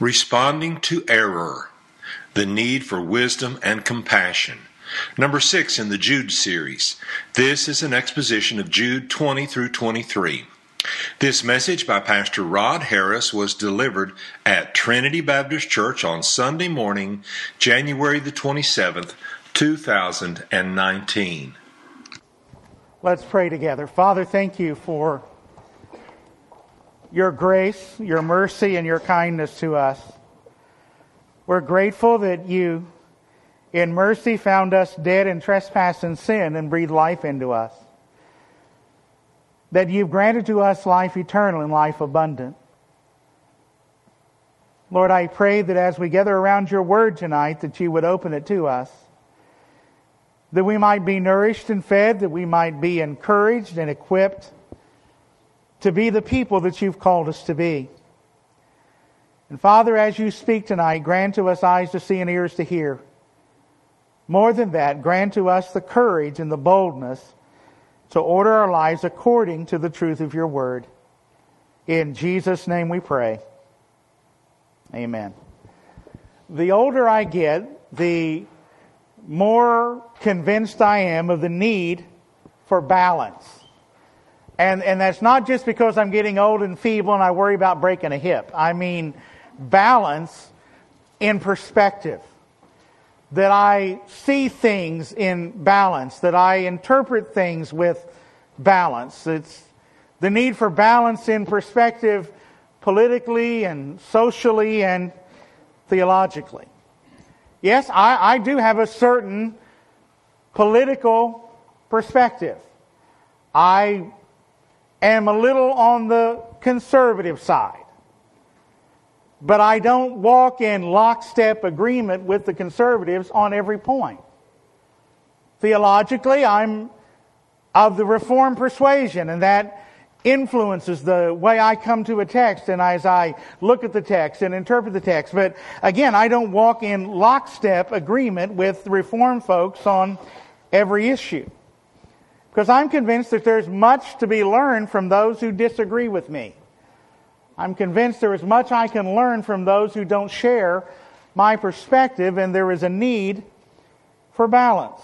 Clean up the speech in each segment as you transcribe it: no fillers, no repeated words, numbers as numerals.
Responding to error, the need for wisdom and compassion. Number 6 in the Jude series. This is an exposition of Jude 20 through 23. This message by Pastor Rod Harris was delivered at Trinity Baptist Church on Sunday morning, January the 27th, 2019. Let's pray together. Father, thank you for your grace, your mercy, and your kindness to us. We're grateful that you, in mercy, found us dead in trespass and sin and breathed life into us. That you've granted to us life eternal and life abundant. Lord, I pray that as we gather around your word tonight, that you would open it to us. That we might be nourished and fed, that we might be encouraged and equipped to be the people that you've called us to be. And Father, as you speak tonight, grant to us eyes to see and ears to hear. More than that, grant to us the courage and the boldness to order our lives according to the truth of your word. In Jesus' name we pray. Amen. The older I get, the more convinced I am of the need for balance. And that's not just because I'm getting old and feeble and I worry about breaking a hip. I mean balance in perspective. That I see things in balance. That I interpret things with balance. It's the need for balance in perspective politically and socially and theologically. Yes, I do have a certain political perspective. I am a little on the conservative side. But I don't walk in lockstep agreement with the conservatives on every point. Theologically, I'm of the Reformed persuasion, and that influences the way I come to a text and as I look at the text and interpret the text. But again, I don't walk in lockstep agreement with Reformed folks on every issue. Because I'm convinced that there's much to be learned from those who disagree with me. I'm convinced there is much I can learn from those who don't share my perspective, and there is a need for balance.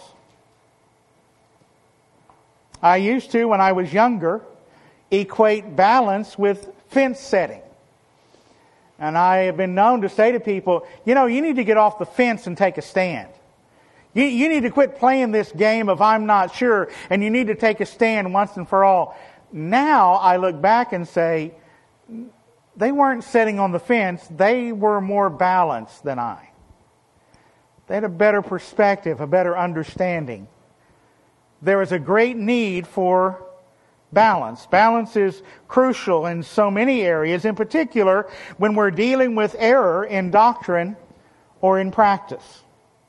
I used to, when I was younger, equate balance with fence setting. And I have been known to say to people, you need to get off the fence and take a stand. You need to quit playing this game of I'm not sure, and you need to take a stand once and for all. Now I look back and say, they weren't sitting on the fence. They were more balanced than I. They had a better perspective, a better understanding. There is a great need for balance. Balance is crucial in so many areas, in particular when we're dealing with error in doctrine or in practice.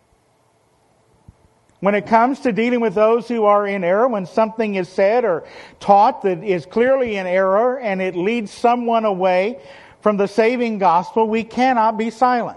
When it comes to dealing with those who are in error, when something is said or taught that is clearly in error and it leads someone away from the saving gospel, we cannot be silent.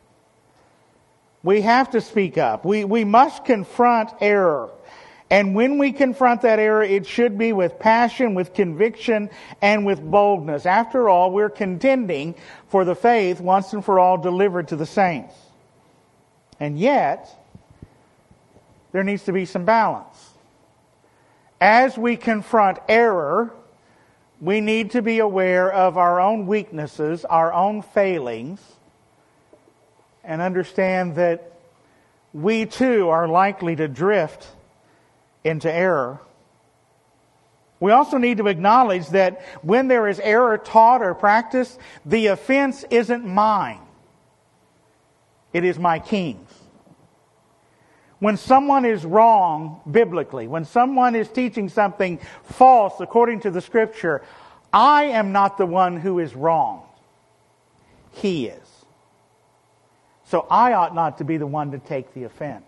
We have to speak up. We must confront error. And when we confront that error, it should be with passion, with conviction, and with boldness. After all, we're contending for the faith once and for all delivered to the saints. And yet, there needs to be some balance. As we confront error, we need to be aware of our own weaknesses, our own failings, and understand that we too are likely to drift into error. We also need to acknowledge that when there is error taught or practiced, the offense isn't mine. It is my King's. When someone is wrong biblically, when someone is teaching something false according to the Scripture, I am not the one who is wrong. He is. So I ought not to be the one to take the offense.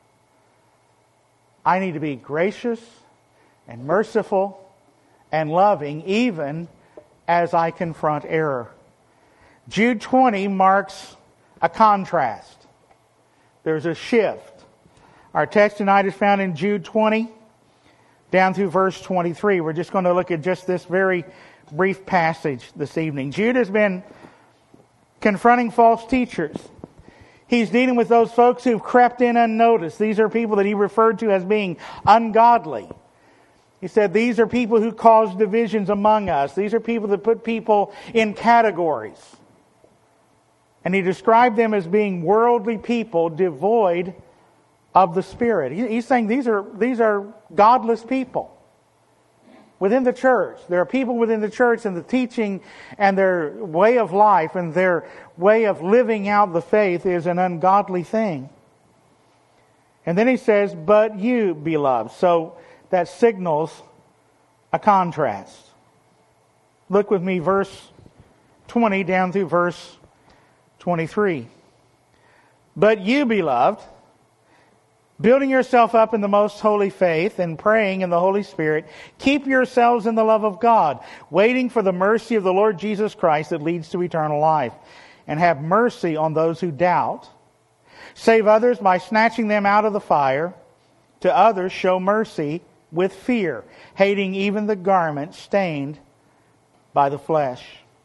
I need to be gracious and merciful and loving even as I confront error. Jude 20 marks a contrast. There's a shift. Our text tonight is found in Jude 20 down through verse 23. We're just going to look at just this very brief passage this evening. Jude has been confronting false teachers. He's dealing with those folks who've crept in unnoticed. These are people that he referred to as being ungodly. He said these are people who cause divisions among us. These are people that put people in categories. And he described them as being worldly people devoid of the Spirit. He's saying these are godless people within the church. There are people within the church, and the teaching and their way of life and their way of living out the faith is an ungodly thing. And then he says, but you, beloved. So that signals a contrast. Look with me, verse 20 down through verse 23. But you, beloved, building yourself up in the most holy faith and praying in the Holy Spirit, keep yourselves in the love of God, waiting for the mercy of the Lord Jesus Christ that leads to eternal life. And have mercy on those who doubt. Save others by snatching them out of the fire. To others show mercy with fear, hating even the garment stained by the flesh.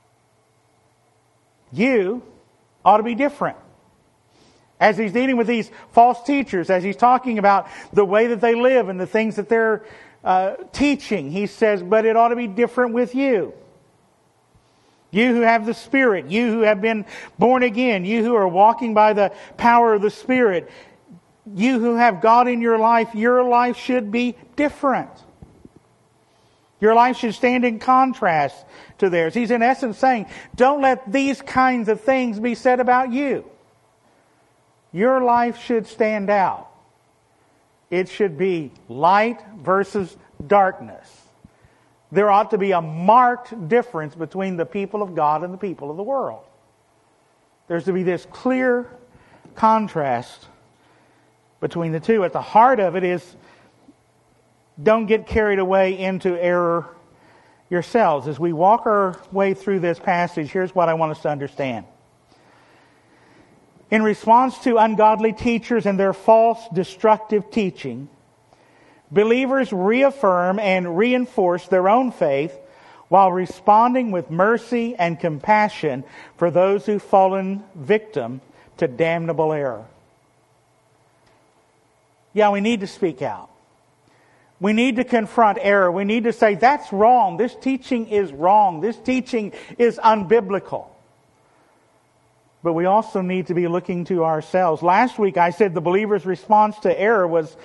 You ought to be different. As he's dealing with these false teachers, as he's talking about the way that they live and the things that they're teaching, he says, but it ought to be different with you. You who have the Spirit, you who have been born again, you who are walking by the power of the Spirit, you who have God in your life should be different. Your life should stand in contrast to theirs. He's in essence saying, don't let these kinds of things be said about you. Your life should stand out. It should be light versus darkness. There ought to be a marked difference between the people of God and the people of the world. There's to be this clear contrast between the two. At the heart of it is, don't get carried away into error yourselves. As we walk our way through this passage, here's what I want us to understand. In response to ungodly teachers and their false, destructive teaching, believers reaffirm and reinforce their own faith while responding with mercy and compassion for those who've fallen victim to damnable error. Yeah, we need to speak out. We need to confront error. We need to say, that's wrong. This teaching is wrong. This teaching is unbiblical. But we also need to be looking to ourselves. Last week I said the believer's response to error was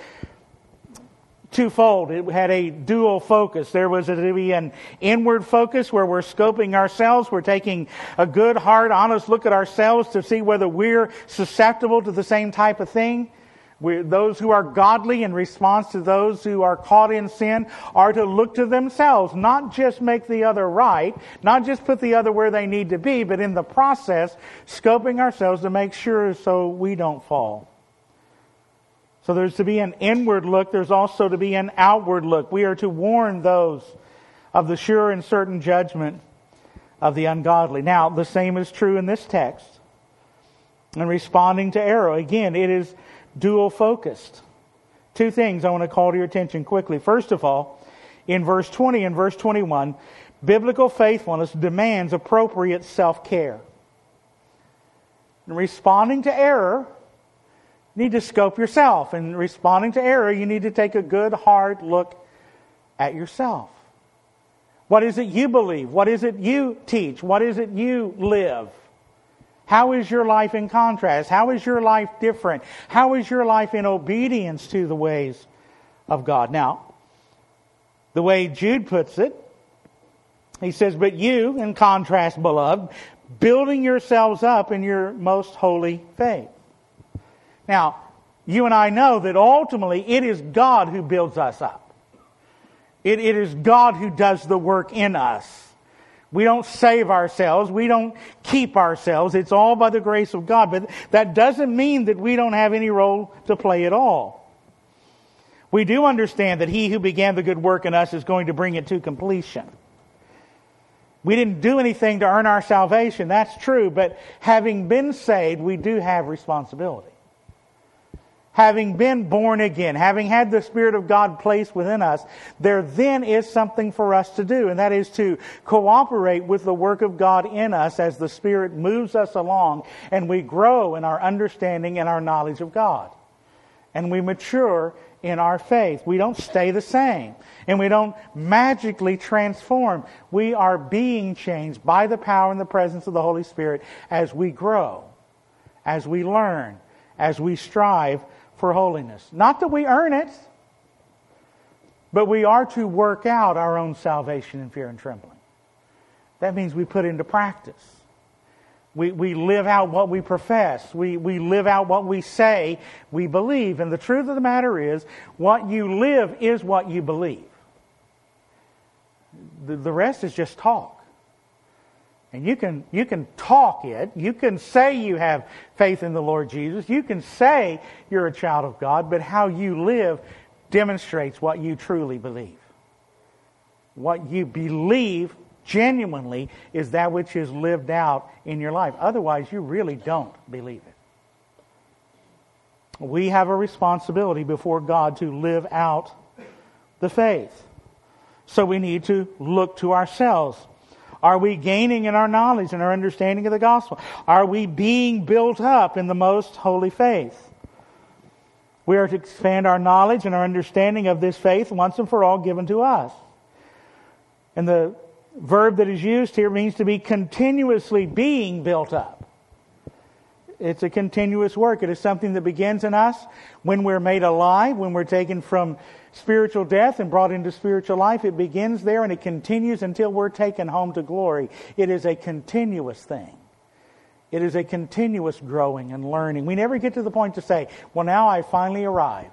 twofold. It had a dual focus. There was to be an inward focus where we're scoping ourselves. We're taking a good, hard, honest look at ourselves to see whether we're susceptible to the same type of thing. Those who are godly in response to those who are caught in sin are to look to themselves, not just make the other right, not just put the other where they need to be, but in the process, scoping ourselves to make sure so we don't fall. So there's to be an inward look. There's also to be an outward look. We are to warn those of the sure and certain judgment of the ungodly. Now, the same is true in this text. In responding to error, again, it is dual focused. Two things I want to call to your attention quickly. First of all, in verse 20 and verse 21, biblical faithfulness demands appropriate self-care. In responding to error, you need to scope yourself. In responding to error, you need to take a good, hard look at yourself. What is it you believe? What is it you teach? What is it you live? How is your life in contrast? How is your life different? How is your life in obedience to the ways of God? Now, the way Jude puts it, he says, but you, in contrast, beloved, building yourselves up in your most holy faith. Now, you and I know that ultimately it is God who builds us up. It is God who does the work in us. We don't save ourselves. We don't keep ourselves. It's all by the grace of God. But that doesn't mean that we don't have any role to play at all. We do understand that He who began the good work in us is going to bring it to completion. We didn't do anything to earn our salvation. That's true. But having been saved, we do have responsibility. having been born again, having had the Spirit of God placed within us, there then is something for us to do, and that is to cooperate with the work of God in us as the Spirit moves us along and we grow in our understanding and our knowledge of God. And we mature in our faith. We don't stay the same, and we don't magically transform. We are being changed by the power and the presence of the Holy Spirit as we grow, as we learn, as we strive for holiness. Not that we earn it, but we are to work out our own salvation in fear and trembling. That means we put into practice. We live out what we profess. We live out what we say we believe. And the truth of the matter is, what you live is what you believe. The rest is just talk. And you can talk it. You can say you have faith in the Lord Jesus. You can say you're a child of God. But how you live demonstrates what you truly believe. What you believe genuinely is that which is lived out in your life. Otherwise, you really don't believe it. We have a responsibility before God to live out the faith. So we need to look to ourselves. Are we gaining in our knowledge and our understanding of the gospel? Are we being built up in the most holy faith? We are to expand our knowledge and our understanding of this faith once and for all given to us. And the verb that is used here means to be continuously being built up. It's a continuous work. It is something that begins in us when we're made alive, when we're taken from spiritual death and brought into spiritual life. It begins there and it continues until we're taken home to glory. It is a continuous thing. It is a continuous growing and learning. We never get to the point to say, well, now I finally arrived.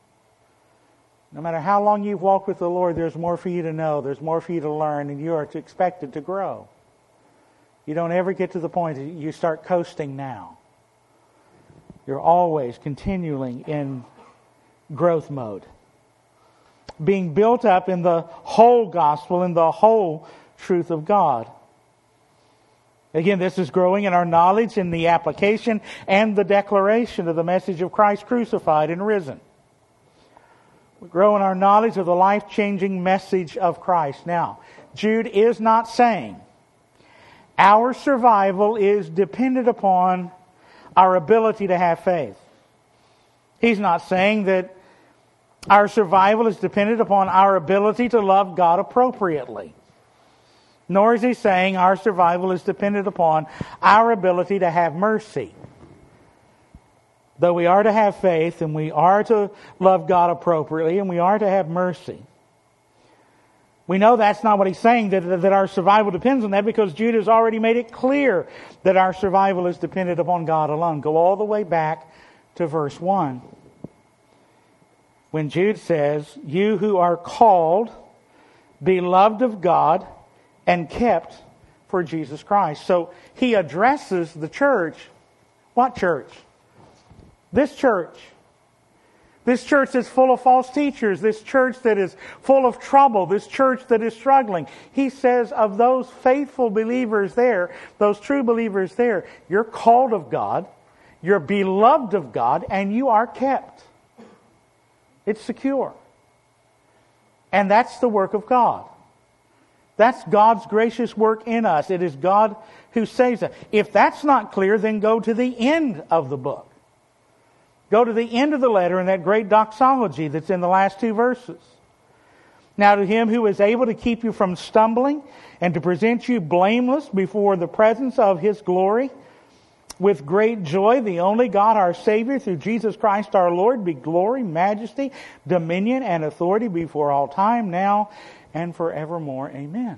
No matter how long you've walked with the Lord, there's more for you to know, there's more for you to learn, and you are expected to grow. You don't ever get to the point that you start coasting now. You're always continuing in growth mode. Being built up in the whole gospel, in the whole truth of God. Again, this is growing in our knowledge, in the application, and the declaration of the message of Christ crucified and risen. We grow in our knowledge of the life-changing message of Christ. Now, Jude is not saying our survival is dependent upon our ability to have faith. He's not saying that our survival is dependent upon our ability to love God appropriately. Nor is he saying our survival is dependent upon our ability to have mercy. Though we are to have faith and we are to love God appropriately and we are to have mercy. We know that's not what he's saying, that our survival depends on that, because Jude has already made it clear that our survival is dependent upon God alone. Go all the way back to verse 1. When Jude says, you who are called, beloved of God, and kept for Jesus Christ. So he addresses the church. What church? This church. This church that's full of false teachers. This church that is full of trouble. This church that is struggling. He says of those faithful believers there, those true believers there, you're called of God, you're beloved of God, and you are kept. It's secure. And that's the work of God. That's God's gracious work in us. It is God who saves us. If that's not clear, then go to the end of the book. Go to the end of the letter in that great doxology that's in the last two verses. Now to him who is able to keep you from stumbling and to present you blameless before the presence of his glory with great joy, the only God our Savior through Jesus Christ our Lord, be glory, majesty, dominion, and authority before all time, now and forevermore. Amen.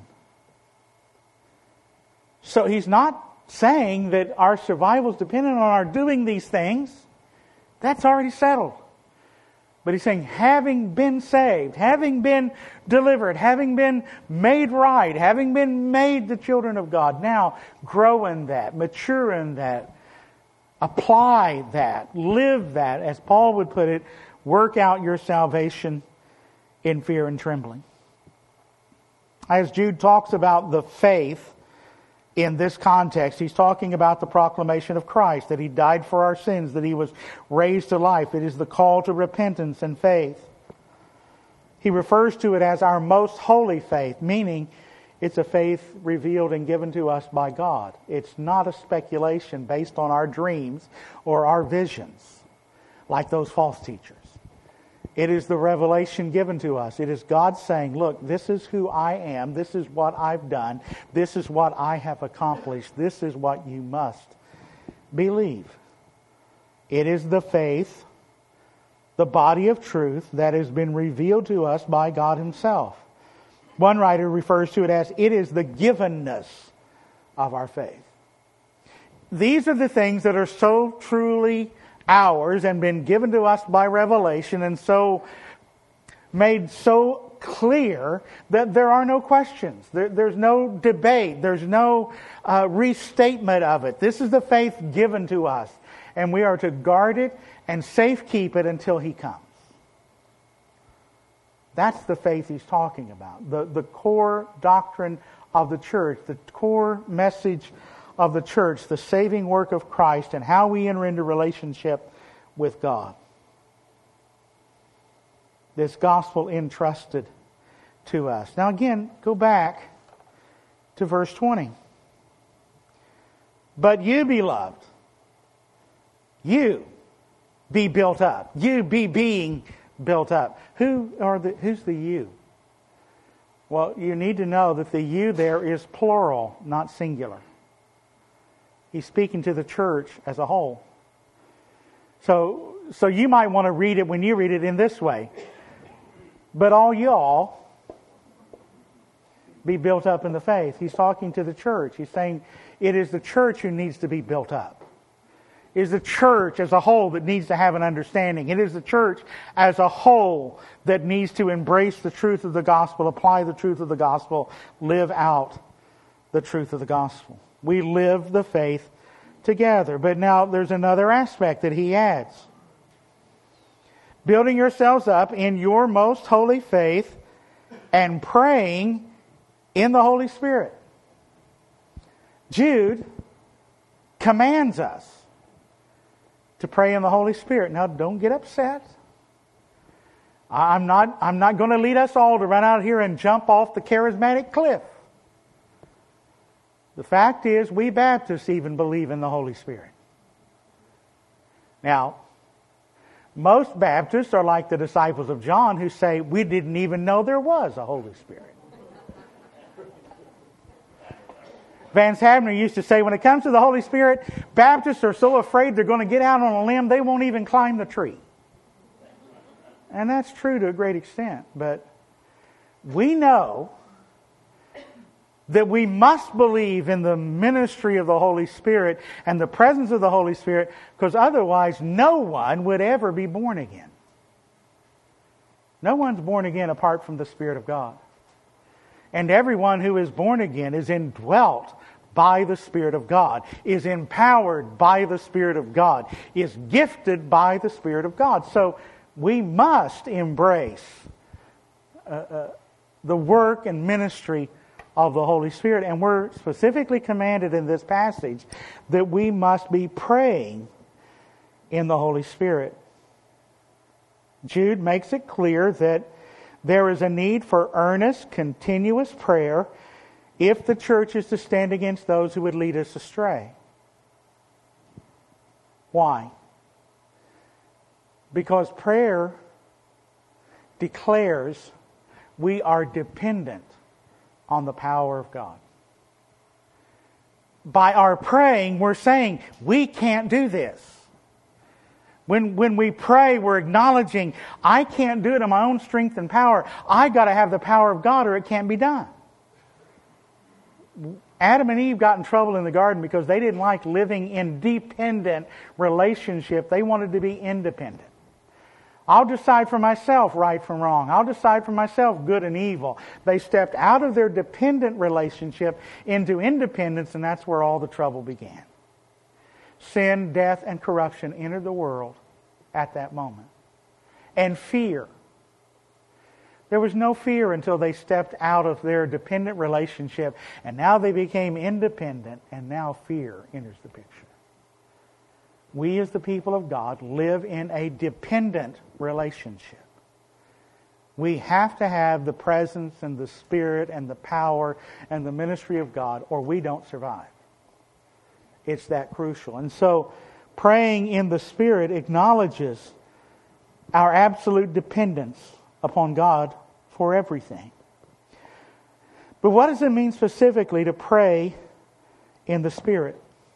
So he's not saying that our survival is dependent on our doing these things. That's already settled. But he's saying, having been saved, having been delivered, having been made right, having been made the children of God, now grow in that, mature in that, apply that, live that, as Paul would put it, work out your salvation in fear and trembling. As Jude talks about the faith in this context. He's talking about the proclamation of Christ, that He died for our sins, that He was raised to life. It is the call to repentance and faith. He refers to it as our most holy faith, meaning it's a faith revealed and given to us by God. It's not a speculation based on our dreams or our visions, like those false teachers. It is the revelation given to us. It is God saying, look, this is who I am. This is what I've done. This is what I have accomplished. This is what you must believe. It is the faith, the body of truth that has been revealed to us by God Himself. One writer refers to it as, it is the givenness of our faith. These are the things that are so truly ours and been given to us by revelation, and so made so clear that there are no questions. There's no debate. There's no restatement of it. This is the faith given to us, and we are to guard it and safekeep it until He comes. That's the faith he's talking about. The core doctrine of the church, the core message of the church, the saving work of Christ, and how we enter into relationship with God. This gospel entrusted to us. Now again, go back to verse 20. But you, beloved, you be built up. You be being built up. Who's the you? Well, you need to know that the you there is plural, not singular. He's speaking to the church as a whole. So you might want to read it when you read it in this way. But all y'all be built up in the faith. He's talking to the church. He's saying it is the church who needs to be built up. It is the church as a whole that needs to have an understanding. It is the church as a whole that needs to embrace the truth of the gospel, apply the truth of the gospel, live out the truth of the gospel. We live the faith together. But now there's another aspect that he adds. Building yourselves up in your most holy faith and praying in the Holy Spirit. Jude commands us to pray in the Holy Spirit. Now, don't get upset. I'm not going to lead us all to run out here and jump off the charismatic cliff. The fact is, we Baptists even believe in the Holy Spirit. Now, most Baptists are like the disciples of John who say, we didn't even know there was a Holy Spirit. Vance Havner used to say, when it comes to the Holy Spirit, Baptists are so afraid they're going to get out on a limb, they won't even climb the tree. And that's true to a great extent. But we know that we must believe in the ministry of the Holy Spirit and the presence of the Holy Spirit, because otherwise no one would ever be born again. No one's born again apart from the Spirit of God. And everyone who is born again is indwelt by the Spirit of God, is empowered by the Spirit of God, is gifted by the Spirit of God. So we must embrace the work and ministry of the Holy Spirit. And we're specifically commanded in this passage that we must be praying in the Holy Spirit. Jude makes it clear that there is a need for earnest, continuous prayer if the church is to stand against those who would lead us astray. Why? Because prayer declares we are dependent on the power of God. By our praying, we're saying, we can't do this. When we pray, we're acknowledging, I can't do it in my own strength and power. I got to have the power of God or it can't be done. Adam and Eve got in trouble in the garden because they didn't like living in dependent relationship. They wanted to be independent. I'll decide for myself right from wrong. I'll decide for myself good and evil. They stepped out of their dependent relationship into independence, and that's where all the trouble began. Sin, death, and corruption entered the world at that moment. And fear. There was no fear until they stepped out of their dependent relationship, and now they became independent, and now fear enters the picture. We as the people of God live in a dependent relationship. We have to have the presence and the Spirit and the power and the ministry of God, or we don't survive. It's that crucial. And so, praying in the Spirit acknowledges our absolute dependence upon God for everything. But what does it mean specifically to pray in the Spirit?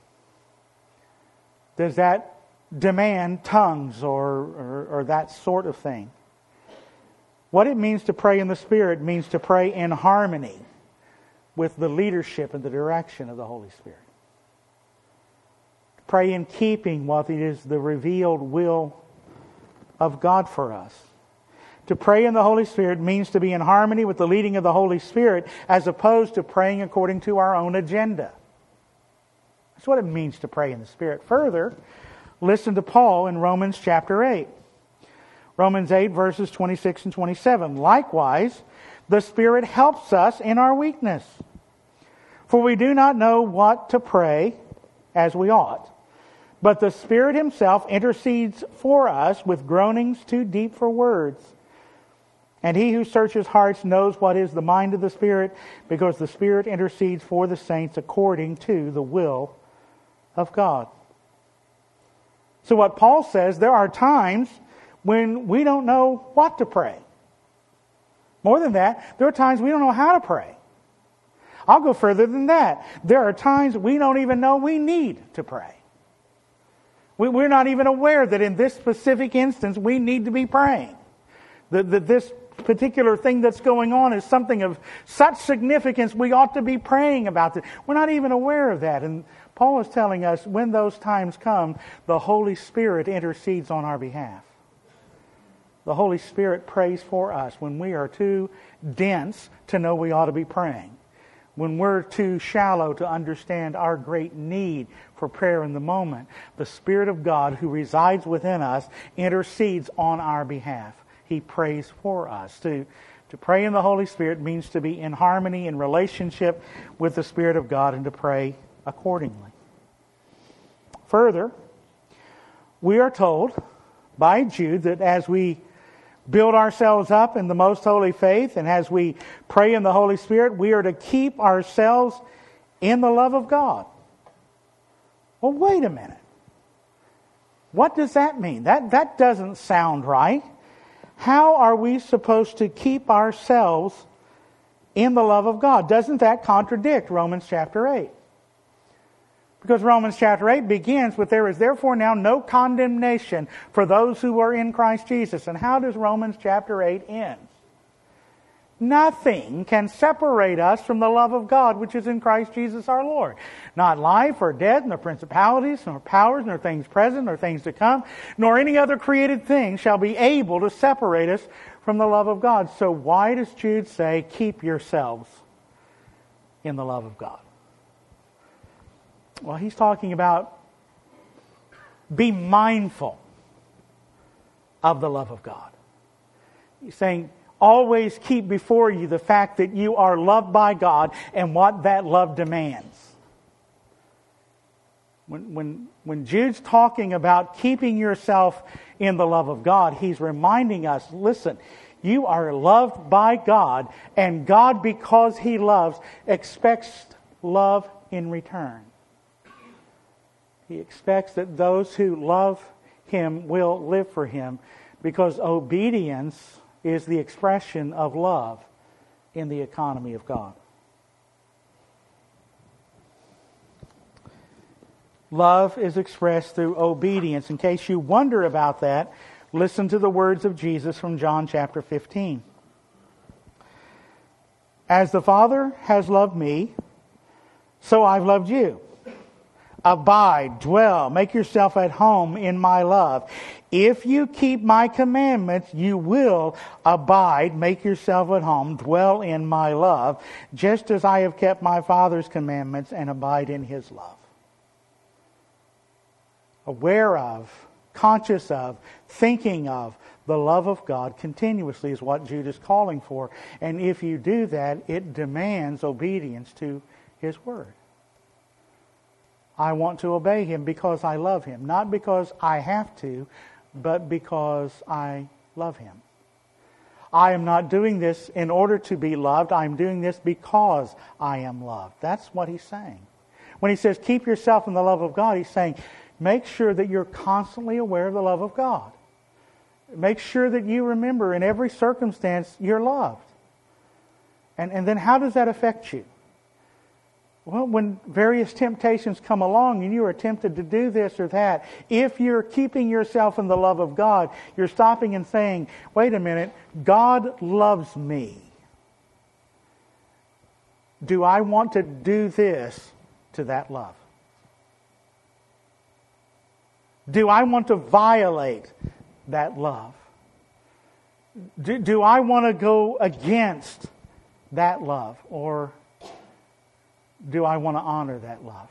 Does that demand tongues or that sort of thing? What it means to pray in the Spirit means to pray in harmony with the leadership and the direction of the Holy Spirit. Pray in keeping what is the revealed will of God for us. To pray in the Holy Spirit means to be in harmony with the leading of the Holy Spirit as opposed to praying according to our own agenda. That's what it means to pray in the Spirit. Further, listen to Paul in Romans chapter 8. Romans 8 verses 26 and 27. Likewise, the Spirit helps us in our weakness. For we do not know what to pray as we ought. But the Spirit Himself intercedes for us with groanings too deep for words. And He who searches hearts knows what is the mind of the Spirit, because the Spirit intercedes for the saints according to the will of God. So what Paul says, there are times when we don't know what to pray. More than that, there are times we don't know how to pray. I'll go further than that. There are times we don't even know we need to pray. We're not even aware that in this specific instance we need to be praying. That this particular thing that's going on is something of such significance we ought to be praying about it. We're not even aware of that. And Paul is telling us when those times come, the Holy Spirit intercedes on our behalf. The Holy Spirit prays for us when we are too dense to know we ought to be praying. When we're too shallow to understand our great need for prayer in the moment, the Spirit of God who resides within us intercedes on our behalf. He prays for us. To pray in the Holy Spirit means to be in harmony, in relationship with the Spirit of God, and to pray accordingly. Further, we are told by Jude that as we build ourselves up in the most holy faith, and as we pray in the Holy Spirit, we are to keep ourselves in the love of God. Well, wait a minute. What does that mean? That doesn't sound right. How are we supposed to keep ourselves in the love of God? Doesn't that contradict Romans chapter 8? Because Romans chapter 8 begins with, there is therefore now no condemnation for those who are in Christ Jesus. And how does Romans chapter 8 end? Nothing can separate us from the love of God which is in Christ Jesus our Lord. Not life or death, nor principalities, nor powers, nor things present, nor things to come, nor any other created thing shall be able to separate us from the love of God. So why does Jude say, keep yourselves in the love of God? Well, he's talking about be mindful of the love of God. He's saying, always keep before you the fact that you are loved by God and what that love demands. When Jude's talking about keeping yourself in the love of God, he's reminding us, listen, you are loved by God, and God, because He loves, expects love in return. He expects that those who love Him will live for Him, because obedience is the expression of love in the economy of God. Love is expressed through obedience. In case you wonder about that, listen to the words of Jesus from John chapter 15. As the Father has loved me, so I've loved you. Abide, dwell, make yourself at home in my love. If you keep my commandments, you will abide, make yourself at home, dwell in my love, just as I have kept my Father's commandments and abide in His love. Aware of, conscious of, thinking of the love of God continuously is what Jude is calling for. And if you do that, it demands obedience to His Word. I want to obey Him because I love Him. Not because I have to, but because I love Him. I am not doing this in order to be loved. I'm doing this because I am loved. That's what he's saying. When he says, keep yourself in the love of God, he's saying, make sure that you're constantly aware of the love of God. Make sure that you remember in every circumstance you're loved. And then how does that affect you? Well, when various temptations come along and you are tempted to do this or that, if you're keeping yourself in the love of God, you're stopping and saying, wait a minute, God loves me. Do I want to do this to that love? Do I want to violate that love? Do I want to go against that love? Or do I want to honor that love?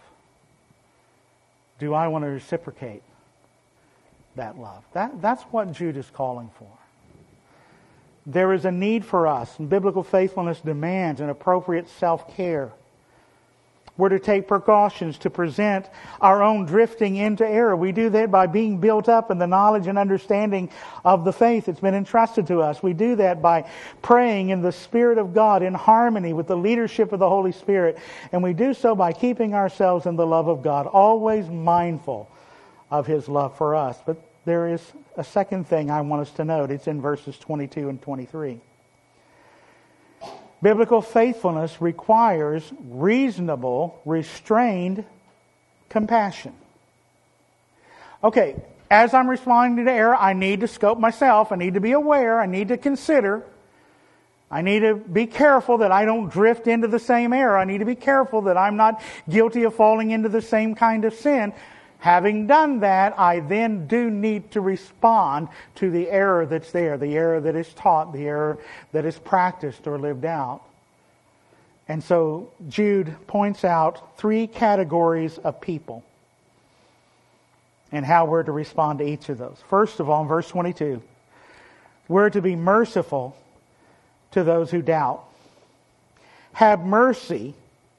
Do I want to reciprocate that love? That's what Jude is calling for. There is a need for us, and biblical faithfulness demands an appropriate self-care. We're to take precautions to present our own drifting into error. We do that by being built up in the knowledge and understanding of the faith that's been entrusted to us. We do that by praying in the Spirit of God in harmony with the leadership of the Holy Spirit. And we do so by keeping ourselves in the love of God, always mindful of His love for us. But there is a second thing I want us to note. It's in verses 22 and 23. Biblical faithfulness requires reasonable, restrained compassion. Okay, as I'm responding to error, I need to scope myself. I need to be aware. I need to consider. I need to be careful that I don't drift into the same error. I need to be careful that I'm not guilty of falling into the same kind of sin. Having done that, I then do need to respond to the error that's there, the error that is taught, the error that is practiced or lived out. And so Jude points out 3 categories of people and how we're to respond to each of those. First of all, in verse 22, we're to be merciful to those who doubt. Have mercy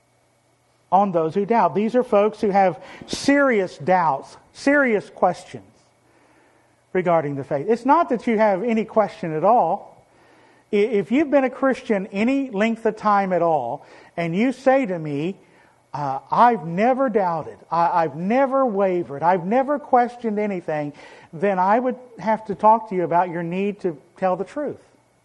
on those who doubt. These are folks who have serious doubts, serious questions regarding the faith. It's not that you have any question at all. If you've been a Christian any length of time at all, and you say to me, I've never doubted, I've never wavered, I've never questioned anything, then I would have to talk to you about your need to tell the truth.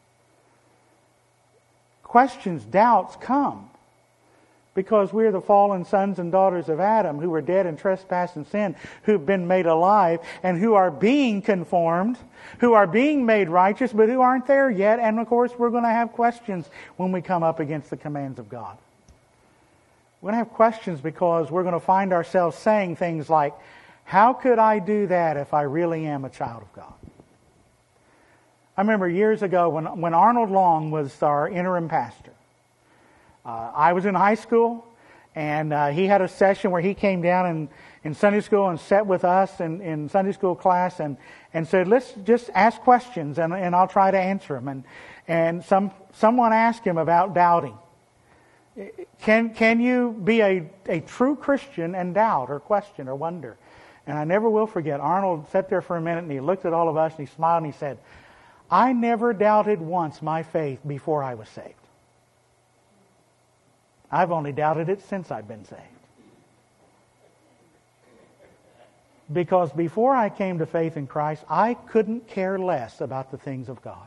Questions, doubts come because we're the fallen sons and daughters of Adam who were dead in trespass and sin, who've been made alive, and who are being conformed, who are being made righteous, but who aren't there yet. And of course, we're going to have questions when we come up against the commands of God. We're going to have questions because we're going to find ourselves saying things like, how could I do that if I really am a child of God? I remember years ago when Arnold Long was our interim pastor. I was in high school, and he had a session where he came down in Sunday school and sat with us in Sunday school class and said, let's just ask questions and I'll try to answer them. And someone asked him about doubting. Can you be a true Christian and doubt or question or wonder? And I never will forget, Arnold sat there for a minute and he looked at all of us and he smiled and he said, I never doubted once my faith before I was saved. I've only doubted it since I've been saved. Because before I came to faith in Christ, I couldn't care less about the things of God.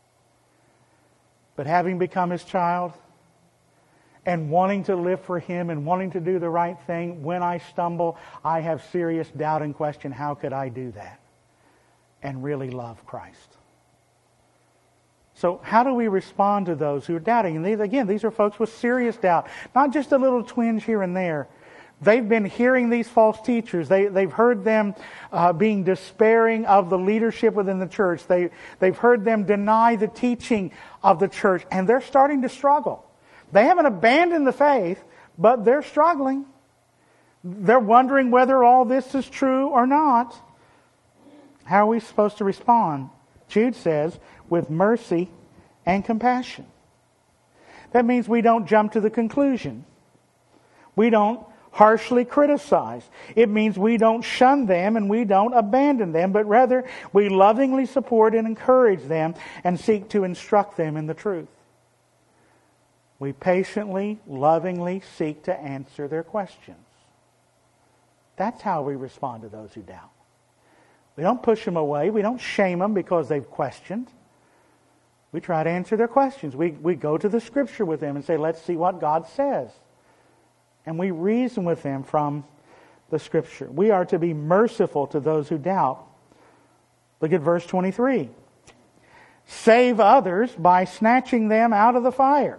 But having become His child and wanting to live for Him and wanting to do the right thing, when I stumble, I have serious doubt and question, how could I do that and really love Christ? So how do we respond to those who are doubting? And these are folks with serious doubt, not just a little twinge here and there. They've been hearing these false teachers. They've heard them being despairing of the leadership within the church. They've heard them deny the teaching of the church, and they're starting to struggle. They haven't abandoned the faith, but they're struggling. They're wondering whether all this is true or not. How are we supposed to respond? Jude says, with mercy and compassion. That means we don't jump to the conclusion. We don't harshly criticize. It means we don't shun them and we don't abandon them, but rather we lovingly support and encourage them and seek to instruct them in the truth. We patiently, lovingly seek to answer their questions. That's how we respond to those who doubt. We don't push them away. We don't shame them because they've questioned. We try to answer their questions. We go to the Scripture with them and say, let's see what God says. And we reason with them from the Scripture. We are to be merciful to those who doubt. Look at verse 23. Save others by snatching them out of the fire.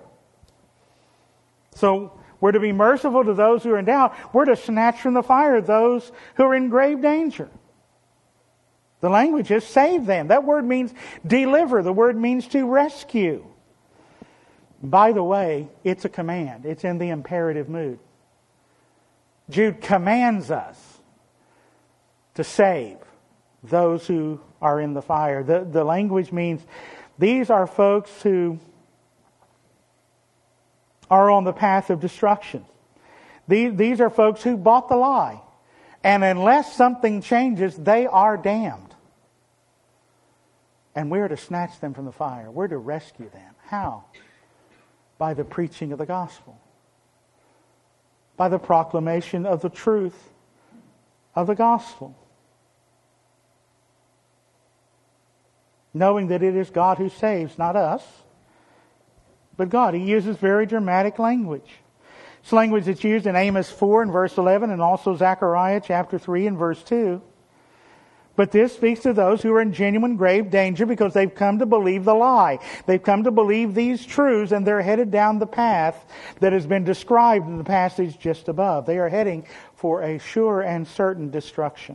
So we're to be merciful to those who are in doubt. We're to snatch from the fire those who are in grave danger. The language is save them. That word means deliver. The word means to rescue. By the way, it's a command. It's in the imperative mood. Jude commands us to save those who are in the fire. The language means these are folks who are on the path of destruction. These are folks who bought the lie. And unless something changes, they are damned. And we're to snatch them from the fire. We're to rescue them. How? By the preaching of the gospel. By the proclamation of the truth of the gospel. Knowing that it is God who saves, not us, but God. He uses very dramatic language. It's language that's used in Amos 4 and verse 11 and also Zechariah chapter 3 and verse 2. But this speaks to those who are in genuine grave danger because they've come to believe the lie. They've come to believe these truths and they're headed down the path that has been described in the passage just above. They are heading for a sure and certain destruction.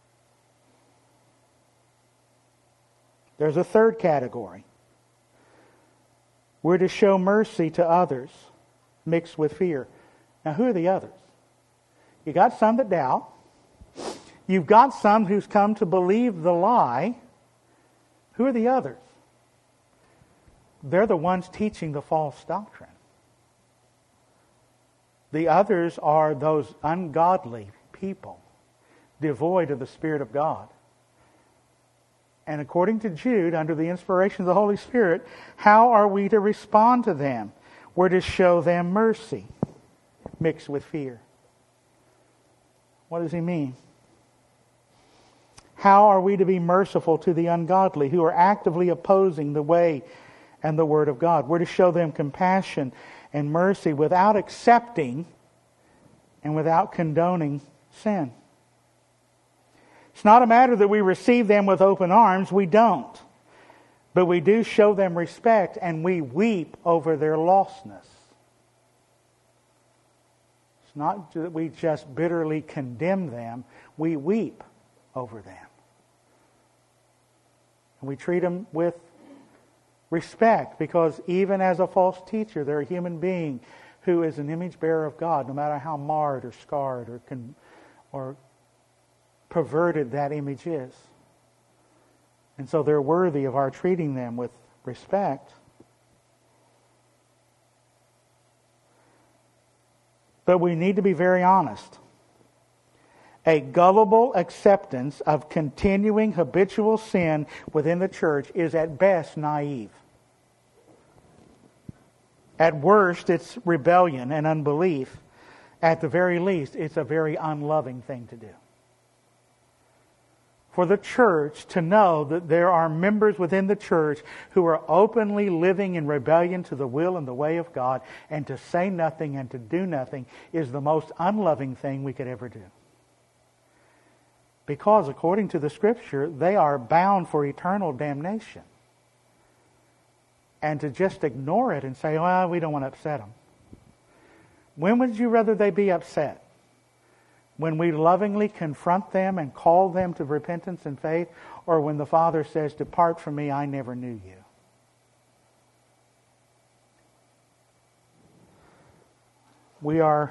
There's a third category. We're to show mercy to others mixed with fear. Now, who are the others? You got some that doubt. You've got some who's come to believe the lie. Who are the others? They're the ones teaching the false doctrine. The others are those ungodly people, devoid of the Spirit of God. And according to Jude, under the inspiration of the Holy Spirit, how are we to respond to them? We're to show them mercy mixed with fear. What does he mean? How are we to be merciful to the ungodly who are actively opposing the way and the Word of God? We're to show them compassion and mercy without accepting and without condoning sin. It's not a matter that we receive them with open arms. We don't. But we do show them respect and we weep over their lostness. It's not that we just bitterly condemn them. We weep over them. And we treat them with respect because even as a false teacher, they're a human being who is an image bearer of God, no matter how marred or scarred or perverted that image is. And so they're worthy of our treating them with respect. But we need to be very honest. A gullible acceptance of continuing habitual sin within the church is at best naive. At worst, it's rebellion and unbelief. At the very least, it's a very unloving thing to do. For the church to know that there are members within the church who are openly living in rebellion to the will and the way of God, and to say nothing and to do nothing is the most unloving thing we could ever do. Because according to the Scripture, they are bound for eternal damnation. And to just ignore it and say, well, we don't want to upset them. When would you rather they be upset? When we lovingly confront them and call them to repentance and faith, or when the Father says, depart from me, I never knew you? We are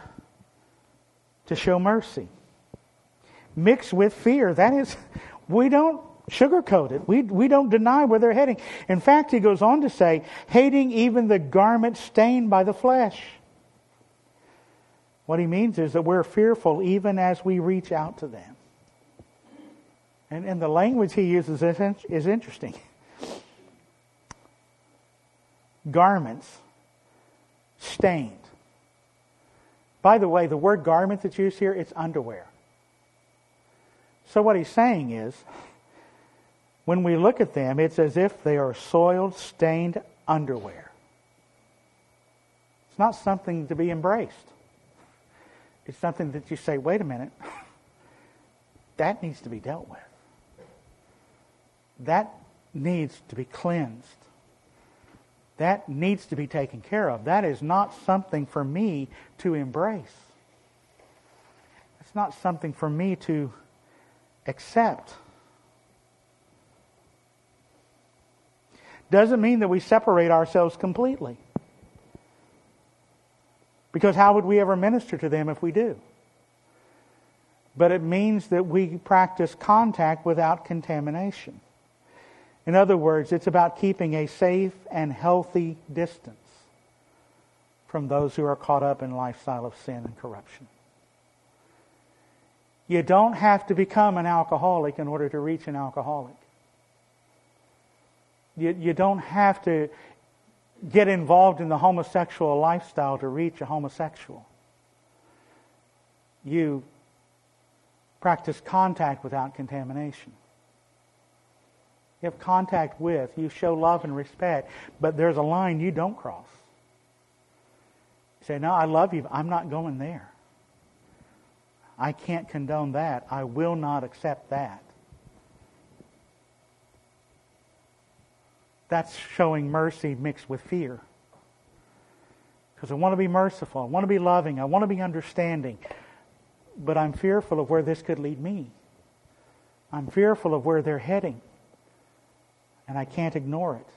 to show mercy mixed with fear. That is, we don't sugarcoat it. We don't deny where they're heading. In fact, he goes on to say, hating even the garment stained by the flesh. What he means is that we're fearful even as we reach out to them. And the language he uses is interesting. Garments stained. By the way, the word garment that's used here, it's underwear. So what he's saying is, when we look at them, it's as if they are soiled, stained underwear. It's not something to be embraced. It's something that you say, wait a minute, that needs to be dealt with. That needs to be cleansed. That needs to be taken care of. That is not something for me to embrace. It's not something for me to accept. Doesn't mean that we separate ourselves completely. Because how would we ever minister to them if we do? But it means that we practice contact without contamination. In other words, it's about keeping a safe and healthy distance from those who are caught up in a lifestyle of sin and corruption. You don't have to become an alcoholic in order to reach an alcoholic. You don't have to get involved in the homosexual lifestyle to reach a homosexual. You practice contact without contamination. You have contact with, you show love and respect, but there's a line you don't cross. You say, no, I love you, but I'm not going there. I can't condone that. I will not accept that. That's showing mercy mixed with fear. Because I want to be merciful, I want to be loving, I want to be understanding, but I'm fearful of where this could lead me. I'm fearful of where they're heading. And I can't ignore it.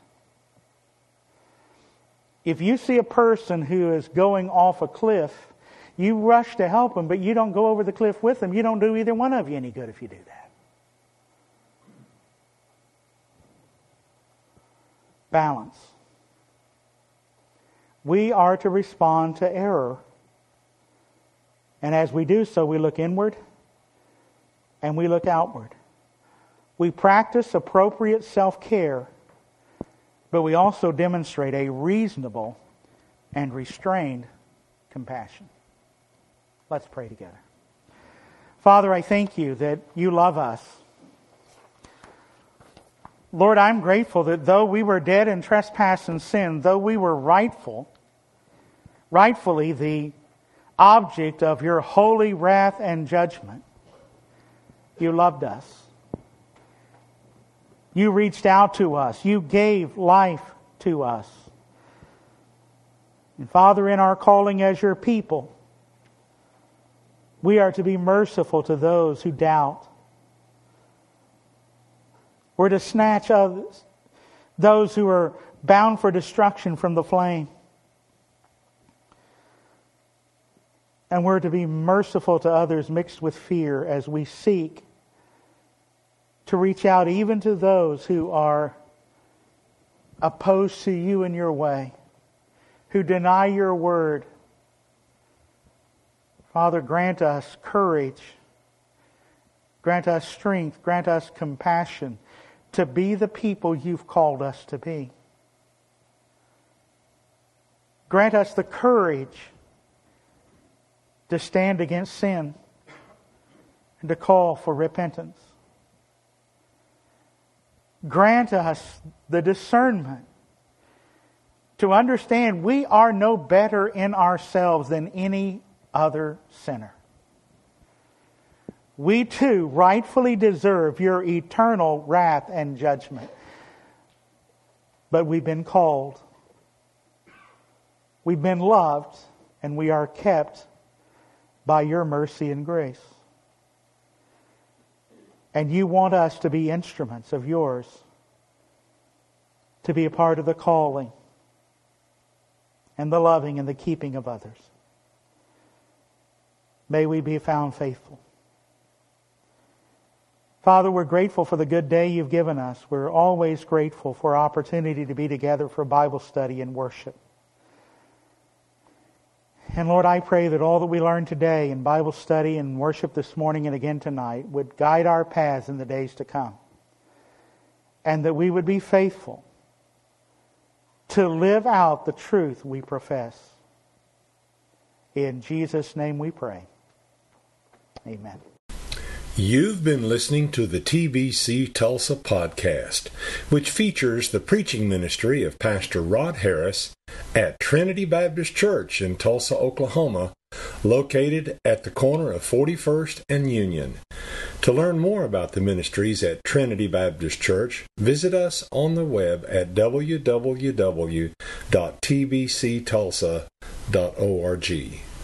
If you see a person who is going off a cliff, you rush to help them, but you don't go over the cliff with them. You don't do either one of you any good if you do that. Balance. We are to respond to error. And as we do so, we look inward and we look outward. We practice appropriate self-care, but we also demonstrate a reasonable and restrained compassion. Let's pray together. Father, I thank you that you love us. Lord, I'm grateful that though we were dead in trespass and sin, though we were rightfully the object of your holy wrath and judgment, you loved us. You reached out to us. You gave life to us. And Father, in our calling as your people, we are to be merciful to those who doubt. We're to snatch others, those who are bound for destruction from the flame. And we're to be merciful to others mixed with fear as we seek to reach out even to those who are opposed to you and your way, who deny your word. Father, grant us courage, grant us strength, grant us compassion to be the people you've called us to be. Grant us the courage to stand against sin and to call for repentance. Grant us the discernment to understand we are no better in ourselves than any other sinner. We too rightfully deserve your eternal wrath and judgment. But we've been called, we've been loved, and we are kept by your mercy and grace. And you want us to be instruments of yours, to be a part of the calling and the loving and the keeping of others. May we be found faithful. Father, we're grateful for the good day you've given us. We're always grateful for opportunity to be together for Bible study and worship. And Lord, I pray that all that we learned today in Bible study and worship this morning and again tonight would guide our paths in the days to come. And that we would be faithful to live out the truth we profess. In Jesus' name we pray. Amen. You've been listening to the TBC Tulsa podcast, which features the preaching ministry of Pastor Rod Harris at Trinity Baptist Church in Tulsa, Oklahoma, located at the corner of 41st and Union. To learn more about the ministries at Trinity Baptist Church, visit us on the web at www.tbctulsa.org.